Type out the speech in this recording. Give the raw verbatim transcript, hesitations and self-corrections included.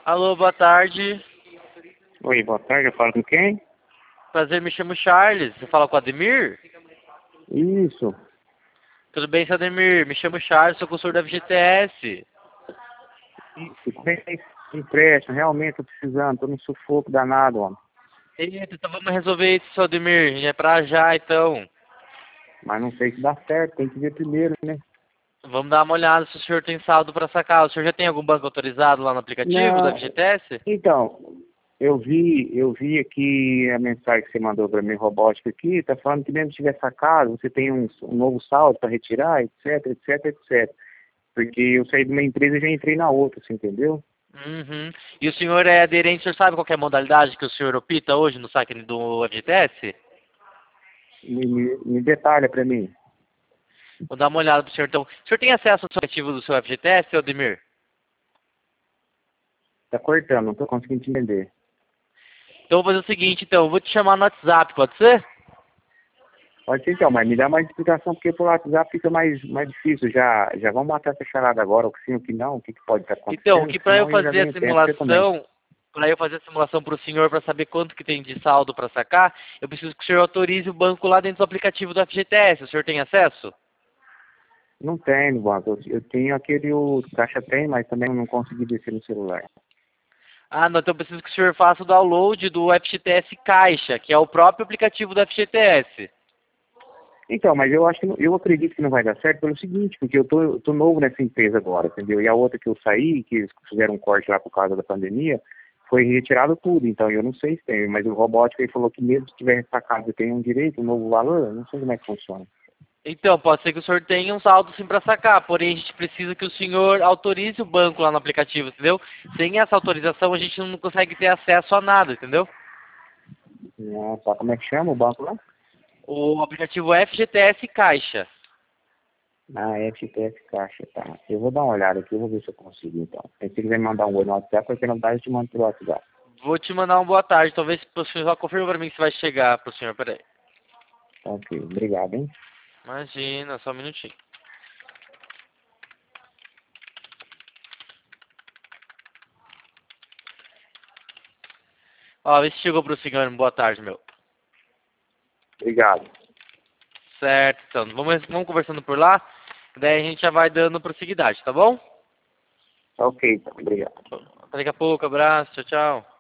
Alô, boa tarde. Oi, boa tarde, eu falo com quem? Prazer, me chamo Charles. Você fala com o Ademir? Isso. Tudo bem, seu Ademir? Me chamo Charles, sou consultor da F G T S. Isso, como é que é esse empréstimo? Realmente tô precisando, tô num sufoco danado, homem. Eita, então vamos resolver isso, seu Ademir. É pra já, então. Mas não sei se dá certo, tem que ver primeiro, né? Vamos dar uma olhada se o senhor tem saldo para sacar. O senhor já tem algum banco autorizado lá no aplicativo da Não, F G T S? então, eu vi, eu vi aqui a mensagem que você mandou para mim, robótica aqui, tá falando que mesmo se tiver sacado, você tem um, um novo saldo para retirar, etc, etc, etcétera. Porque eu saí de uma empresa e já entrei na outra, você entendeu? Uhum. E o senhor é aderente, o senhor sabe qual que é a modalidade que o senhor opta hoje no saque do F G T S? Me, me, me detalha para mim. Vou dar uma olhada pro senhor, então. O senhor tem acesso ao aplicativo do seu F G T S, seu Ademir? Tá cortando, não tô conseguindo te entender. Então eu vou fazer o seguinte, então. Eu vou te chamar no WhatsApp, pode ser? Pode ser então, mas me dá mais explicação, porque por WhatsApp fica mais, mais difícil. Já, já vamos matar essa charada agora, o que sim, o que não, o que, que pode estar Então, acontecendo, que para eu senão eu já fazer a venho tempo, você também. simulação, para eu fazer a simulação para o senhor, para saber quanto que tem de saldo para sacar, eu preciso que o senhor autorize o banco lá dentro do aplicativo do F G T S. O senhor tem acesso? Não tem no banco, eu, eu tenho aquele, o caixa tem, mas também não consegui descer no celular. Ah, não, então eu preciso que o senhor faça o download do F G T S Caixa, que é o próprio aplicativo do F G T S. Então, mas eu acho que não- eu acredito que não vai dar certo pelo seguinte, porque eu tô, eu tô novo nessa empresa agora, entendeu? E a outra que eu saí, que eles fizeram um corte lá por causa da pandemia, foi retirado tudo, então eu não sei se tem, mas o robótico ele falou que mesmo se tiver sacado tem um direito, um novo valor, eu não sei como é que funciona. Então, pode ser que o senhor tenha um saldo sim para sacar, porém a gente precisa que o senhor autorize o banco lá no aplicativo, entendeu? Sem essa autorização a gente não consegue ter acesso a nada, entendeu? Ah, tá, como é que chama o banco lá? O aplicativo F G T S Caixa. Ah, F T S Caixa, tá. Eu vou dar uma olhada aqui, eu vou ver se eu consigo então. Se você quiser me mandar um oi no WhatsApp, porque não dá, eu te mando pelo WhatsApp. Vou te mandar uma boa tarde. Talvez o senhor só confirme para mim se vai chegar pro senhor. Peraí. Tá, ok, obrigado, hein? Imagina, só um minutinho. Ó, vê se chegou pro senhor. Boa tarde, meu. Obrigado. Certo, então. Vamos, vamos conversando por lá. Daí a gente já vai dando prosseguidade, tá bom? Tá ok, então, obrigado. Até daqui a pouco. Abraço. Tchau, tchau.